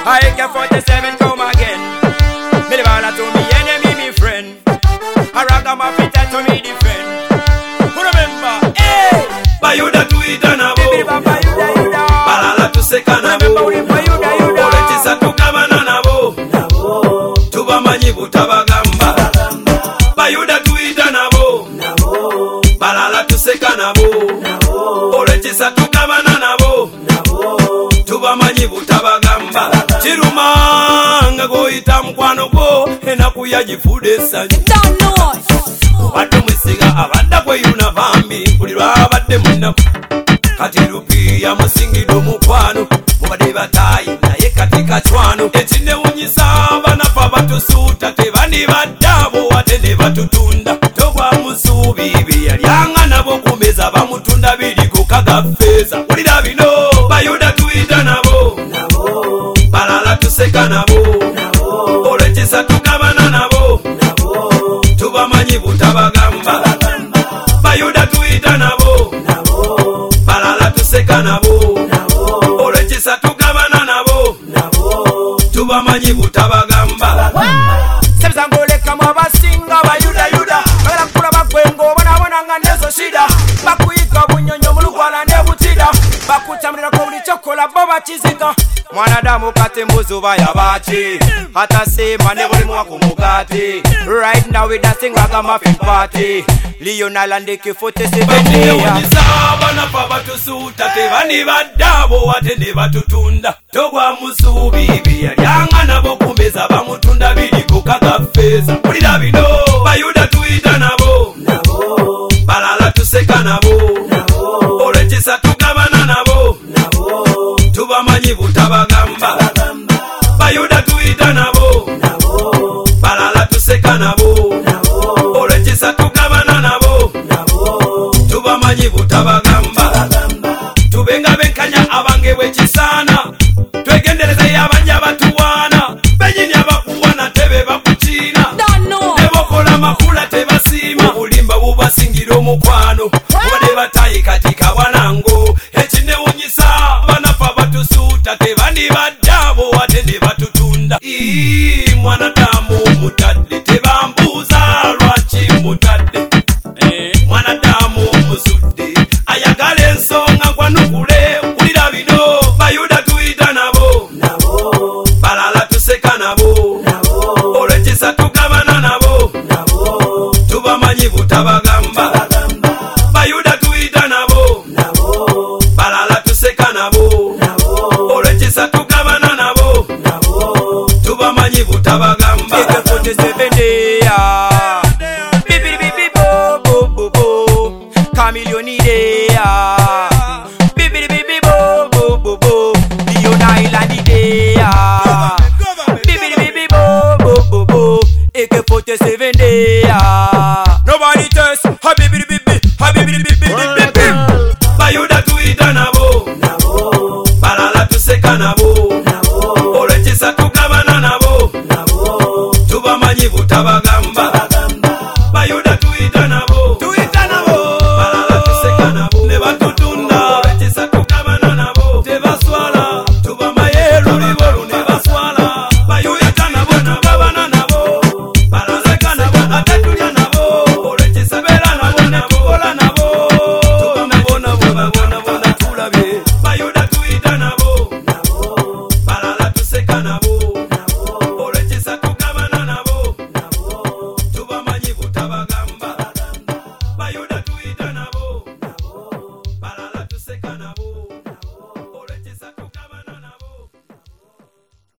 AK-47 come again. Me the ball to me enemy, me friend. A ragamuffin to me defend. Who remember? Hey! Bayuda tuita nabo. Bayuda. Balala tuseka nabo. Oletisa tukabana nabo. Tubamanyi butabagamba. Bayuda tuita nabo. Balala tuseka nabo. Oletisa tukabana nabo. Tubamanyi butabagamba. Chirumanga goita mkwano go enaku yagifude sanyu. Watu mwesiga abadda kwe yuna bambi mpulirwa abadde munaku kati lupiya musingido mukwano mubadde batayi naye kati kacwano ekinewunyisa abanafa batusuuta tebani baddabo wate ne batutunda togwa musuubi byeyalyanga nabo kumeza bamutunda biri ku kagafeeza wulira bino bayuda tuyita nabo balala tuseka nabo olwekisa tugabana nabo tubamanyi butabagamba bayuda tuyita nabo balala tuseka nabo olwekisa tugabana nabo tubamanyi butabagamba sebizangolekamu abasinga bayudayuda bagala kulaba gwengo bonabonanga nezo shida bakuyiga bunyonyo mulugwala ne butida bakutamulirako buli kyokola bo bakiziga mwanadamu kati mbuzi ubaya baki hata sema ne buli mwaka umugati right now we dancing ragamuffin party Lionel and AK-47 bakunyewunyisa abanafa batusuuta tebani baddabo wate ne batutunda togwa musuubi byeyalyanga nabo kumeza bamutunda biri ku kagafeeza wulira bino bayuda tuyita nabo balala tuseka nabo olwekisa tugabana nabo tubamanyi butabagamba bayuda tuyita nabo balala tuseka nabo olwekisa tugabana nabo tubamanyi butabagamba tubenga benkanya abange bwekisaana twegenderezeyo abanja batuwaana benyini abakuwana tebe bakukiina nebokola makula tebasiima obulimba bubasingira omukwano obadde batayi kati kawanango ekinewunyisa banafa batusuuta tebani baddabo wate ne batutunda mwanadamu mutadde tebambuuza lwaki mutadde mwanadamu musudde ayagala ensonga gwanukule wulira bino bayuda tuyita nabo balala tuseka nabo olwekisa tugabana nabo tubamanyi butabagamba bayuda tuyita nabo balala tuseka nabo olwekisa tugabana nabo tubamanyi butabagamba Chameleon idea Bibidi bibi bo bo bo bo Lionel and idea Bibidi bibi bo bo bo bo AK-47 idea Nobody test Habibidi bibi Habibidi bibi bibi bayuda tuyita nabo balala tuseka nabo